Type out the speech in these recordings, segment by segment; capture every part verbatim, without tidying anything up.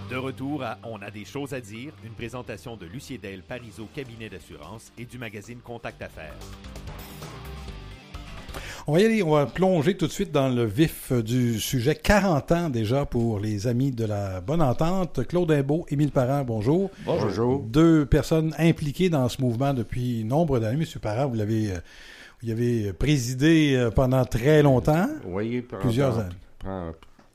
De retour à On a des choses à dire, une présentation de Lucier Dale Parizeau Cabinet d'assurance et du magazine Contact Affaires. On va y aller, on va plonger tout de suite dans le vif du sujet. quarante ans déjà pour les amis de la Bonne Entente. Claude Imbeau, Émile Parent, bonjour. Bonjour. Deux personnes impliquées dans ce mouvement depuis nombre d'années. Monsieur Parent, vous l'avez, vous l'avez présidé pendant très longtemps. Oui, pendant, plusieurs années. Pendant,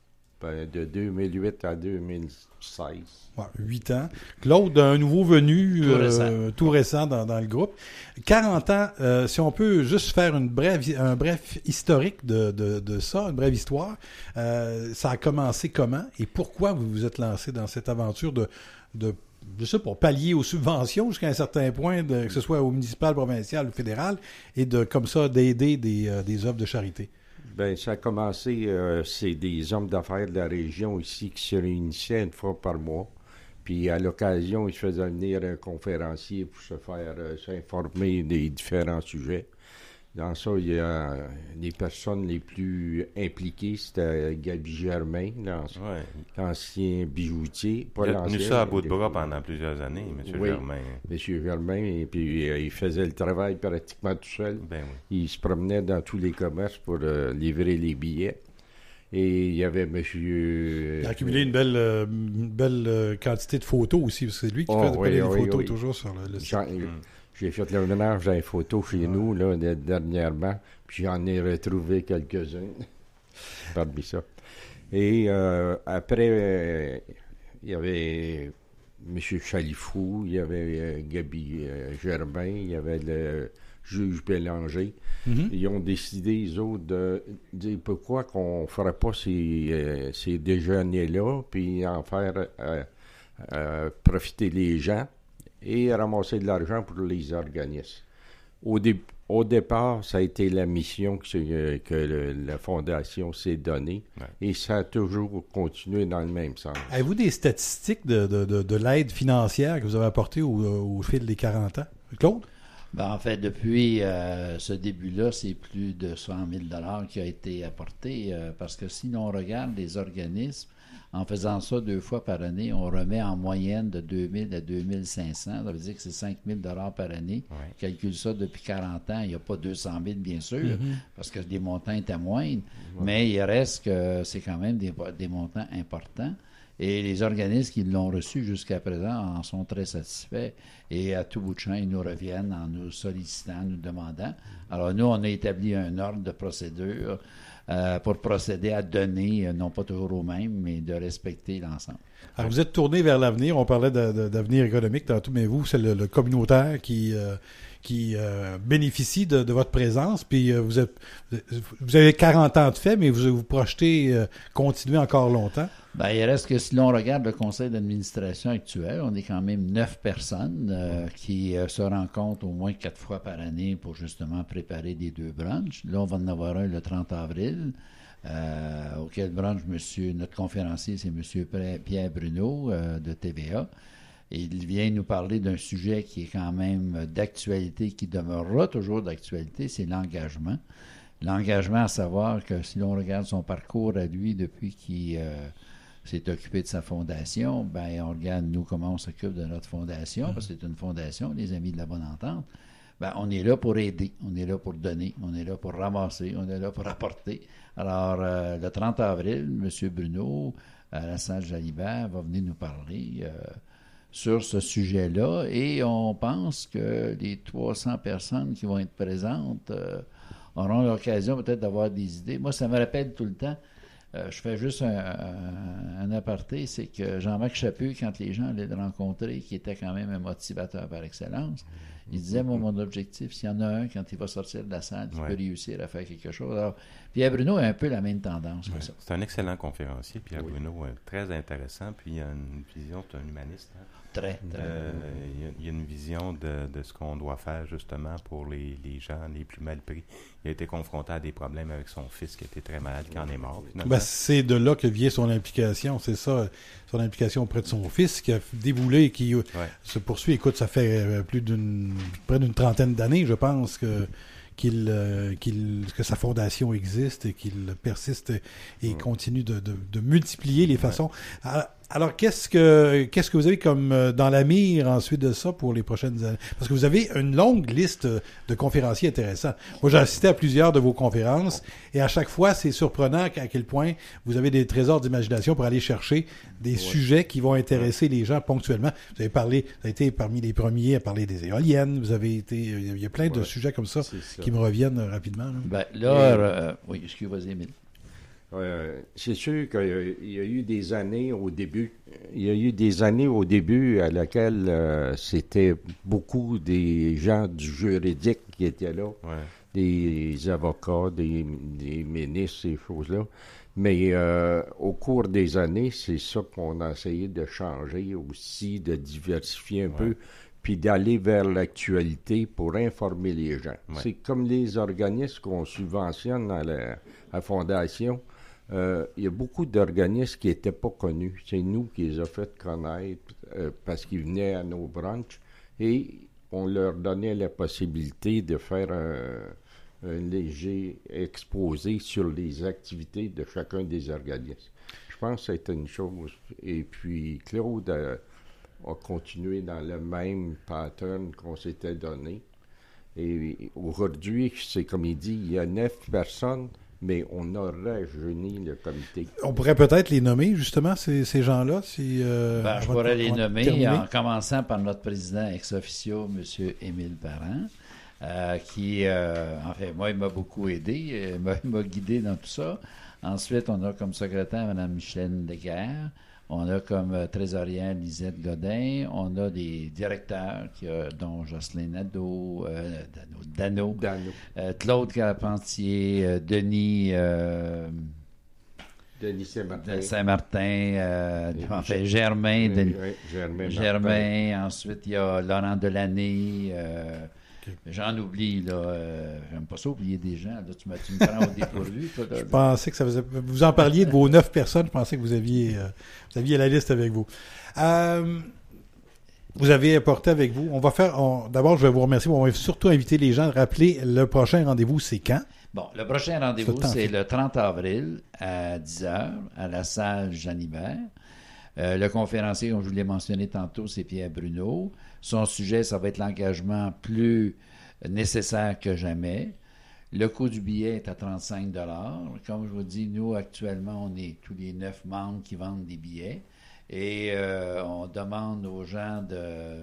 de deux mille huit à deux mille seize. Ouais, huit ans. Claude, un nouveau venu, tout récent, euh, tout récent dans, dans le groupe. quarante ans, euh, si on peut juste faire une brève, un bref historique de, de, de ça, une brève histoire. Euh, ça a commencé comment et pourquoi vous vous êtes lancé dans cette aventure de, de je sais pour pallier aux subventions jusqu'à un certain point, de, que ce soit au municipal, provincial ou fédéral, et de comme ça d'aider des, euh, des œuvres de charité? Bien, ça a commencé, euh, c'est des hommes d'affaires de la région ici qui se réunissaient une fois par mois. Puis à l'occasion, ils se faisaient venir un conférencier pour se faire euh, s'informer des différents sujets. Dans ça, il y a les personnes les plus impliquées, c'était Gaby Germain, l'ancien, ouais. l'ancien bijoutier. Pas il a tenu ça à bout de bras pendant plusieurs années, M. Oui, Germain. M. Germain, et puis euh, il faisait le travail pratiquement tout seul. Ben oui. Il se promenait dans tous les commerces pour euh, livrer les billets. Et il y avait M. Il a accumulé une belle, euh, une belle euh, quantité de photos aussi, parce que c'est lui qui oh, fait oui, les oui, photos oui. toujours sur le, le site. Jean, mm. J'ai fait le ménage des photos chez nous, là, dernièrement, puis j'en ai retrouvé quelques-unes parmi ça. Et euh, après, euh, il y avait M. Chalifou, il y avait euh, Gaby euh, Germain, il y avait le juge Bélanger. Mm-hmm. Ils ont décidé, les autres, de dire pourquoi qu'on ne ferait pas ces, euh, ces déjeuners-là, puis en faire euh, euh, profiter les gens et ramasser de l'argent pour les organismes. Au, dé- au départ, ça a été la mission que, que le, la Fondation s'est donnée, ouais. Et ça a toujours continué dans le même sens. Avez-vous des statistiques de, de, de, de l'aide financière que vous avez apportée au, au fil des quarante ans? Claude? Ben, en fait, depuis euh, ce début-là, c'est plus de cent mille dollars qui a été apporté, euh, parce que si l'on regarde les organismes, en faisant ça deux fois par année, on remet en moyenne de deux mille à deux mille cinq cents. Ça veut dire que c'est cinq mille dollars par année. Ouais. Calcule ça depuis quarante ans. Il n'y a pas deux cent mille, bien sûr, mm-hmm. parce que les montants étaient moindres. Ouais. Mais il reste que c'est quand même des, des montants importants. Et les organismes qui l'ont reçu jusqu'à présent en sont très satisfaits. Et à tout bout de champ, ils nous reviennent en nous sollicitant, nous demandant. Alors nous, on a établi un ordre de procédure Euh, pour procéder à donner, euh, non pas toujours au même, mais de respecter l'ensemble. Alors, vous êtes tourné vers l'avenir. On parlait de, de, d'avenir économique tantôt, mais vous, c'est le, le communautaire qui, euh, qui euh, bénéficie de, de votre présence. Puis, euh, vous êtes, vous avez quarante ans de fait, mais vous vous projetez euh, continuer encore longtemps. Ben, il reste que si l'on regarde le conseil d'administration actuel, on est quand même neuf personnes euh, qui euh, se rencontrent au moins quatre fois par année pour justement préparer des deux brunchs. Là, on va en avoir un le trente avril, euh, auquel brunch, monsieur, notre conférencier, c'est M. Pierre Bruno euh, de T V A. Et il vient nous parler d'un sujet qui est quand même d'actualité, qui demeurera toujours d'actualité, c'est l'engagement. L'engagement, à savoir que si l'on regarde son parcours à lui depuis qu'il euh, s'est occupé de sa fondation, ben on regarde, nous, comment on s'occupe de notre fondation, parce que c'est une fondation, les Amis de la Bonne Entente. Ben, on est là pour aider, on est là pour donner, on est là pour ramasser, on est là pour apporter. Alors, euh, le trente avril, M. Bruno, à la salle Jalibert, va venir nous parler euh, sur ce sujet-là, et on pense que les trois cents personnes qui vont être présentes euh, auront l'occasion peut-être d'avoir des idées. Moi, ça me rappelle tout le temps, euh, je fais juste un, un, un aparté, c'est que Jean-Marc Chaput, quand les gens allaient le rencontrer, qui était quand même un motivateur par excellence, il disait, moi, mon objectif, s'il y en a un, quand il va sortir de la salle, qui ouais. peut réussir à faire quelque chose. Alors, Pierre Bruno a un peu la même tendance que ouais. ça. C'est un excellent conférencier, Pierre oui. Bruno, euh, très intéressant, puis il a une vision, c'est un humaniste. Hein? Très, très. Euh, il, y a, il y a une vision de, de ce qu'on doit faire, justement, pour les, les gens les plus mal pris. Il a été confronté à des problèmes avec son fils qui était très malade, qui en est mort. Ben, c'est de là que vient son implication, c'est ça, son implication auprès de son fils, qui a déboulé et qui ouais. se poursuit. Écoute, ça fait plus d'une, près d'une trentaine d'années, je pense, que qu'il, euh, qu'il, que sa fondation existe et qu'il persiste et ouais. continue de, de, de multiplier les façons. Ouais. Alors, Alors, qu'est-ce que qu'est-ce que vous avez comme euh, dans la mire ensuite de ça pour les prochaines années? Parce que vous avez une longue liste de conférenciers intéressants. Moi, j'ai assisté à plusieurs de vos conférences et à chaque fois, c'est surprenant à quel point vous avez des trésors d'imagination pour aller chercher des ouais. sujets qui vont intéresser les gens ponctuellement. Vous avez parlé, vous avez été parmi les premiers à parler des éoliennes. Vous avez été, il y a plein ouais. de sujets comme ça, ça qui me reviennent rapidement. Là, ben, là euh, oui, excusez-moi, Émile. Euh, c'est sûr qu'il y a eu des années au début, il y a eu des années au début à laquelle euh, c'était beaucoup des gens du juridique qui étaient là, ouais. des avocats, des, des ministres, ces choses-là. Mais euh, au cours des années, c'est ça qu'on a essayé de changer aussi, de diversifier un ouais. peu, puis d'aller vers l'actualité pour informer les gens. Ouais. C'est comme les organismes qu'on subventionne à la, à la Fondation. Il euh, y a beaucoup d'organismes qui n'étaient pas connus. C'est nous qui les avons fait connaître euh, parce qu'ils venaient à nos branches et on leur donnait la possibilité de faire un, un léger exposé sur les activités de chacun des organismes. Je pense que c'était une chose. Et puis Claude a, a continué dans le même pattern qu'on s'était donné. Et aujourd'hui, c'est comme il dit, il y a neuf personnes. Mais on a rajeuni le comité. On pourrait peut-être les nommer, justement, ces, ces gens-là. Si, euh, ben, je pourrais les nommer, terminer. En commençant par notre président ex-officio, M. Émile Parent, euh, qui, euh, en fait, moi, il m'a beaucoup aidé, il m'a, il m'a guidé dans tout ça. Ensuite, on a comme secrétaire Mme Micheline Deguerre. On a comme euh, trésorière Lisette Godin. On a des directeurs, qui, euh, dont Jocelyn Nadeau, euh, Dano, Dano, Dano. Euh, Claude Carpentier, euh, Denis... Euh, Denis Saint-Martin. Saint-Martin, euh, enfin, Germain. Oui, Denis, oui, Germain, Germain. Ensuite, il y a Laurent Delaney. Euh, okay. J'en oublie, là. Euh, j'aime pas ça oublier des gens. Là, tu, me, tu me prends au dépourvu. Toi, là, je pensais que ça faisait... Vous en parliez de vos neuf personnes. Je pensais que vous aviez, euh, vous aviez la liste avec vous. Euh, vous avez apporté avec vous. On va faire... On, d'abord, je vais vous remercier. On va surtout inviter les gens à rappeler le prochain rendez-vous, c'est quand? Bon, le prochain rendez-vous, c'est le trente avril à dix heures à la salle Jean-Hibert. Euh, le conférencier, comme je vous l'ai mentionné tantôt, c'est Pierre Bruno. Son sujet, ça va être l'engagement plus nécessaire que jamais. Le coût du billet est à trente-cinq dollars. Comme je vous dis, nous, actuellement, on est tous les neuf membres qui vendent des billets. Et euh, on demande aux gens de...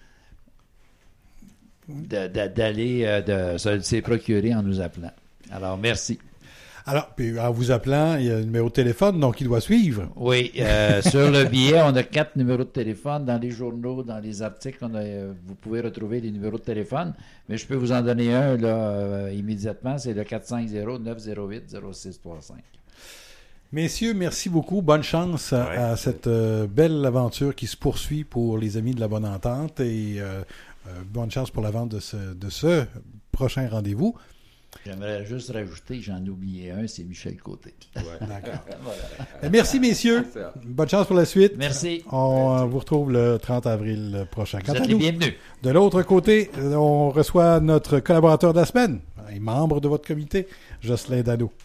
de, de d'aller euh, de se les procurer en nous appelant. Alors, merci. Alors, puis en vous appelant, il y a un numéro de téléphone, donc il doit suivre. Oui, euh, sur le billet, on a quatre numéros de téléphone. Dans les journaux, dans les articles, on a, euh, vous pouvez retrouver les numéros de téléphone. Mais je peux vous en donner un là euh, immédiatement. C'est le quatre cinq zéro neuf zéro huit zéro six trois cinq. Messieurs, merci beaucoup. Bonne chance à, ouais. à cette euh, belle aventure qui se poursuit pour les Amis de la Bonne Entente et euh, euh, bonne chance pour la vente de ce, de ce prochain rendez-vous. J'aimerais juste rajouter, j'en ai oublié un, c'est Michel Côté. Ouais, d'accord. Voilà. Merci, messieurs. Bonne chance pour la suite. Merci. On Merci. vous retrouve le trente avril prochain. Vous êtes les bienvenus. De l'autre côté, on reçoit notre collaborateur de la semaine, et membre de votre comité, Jocelyn Dano.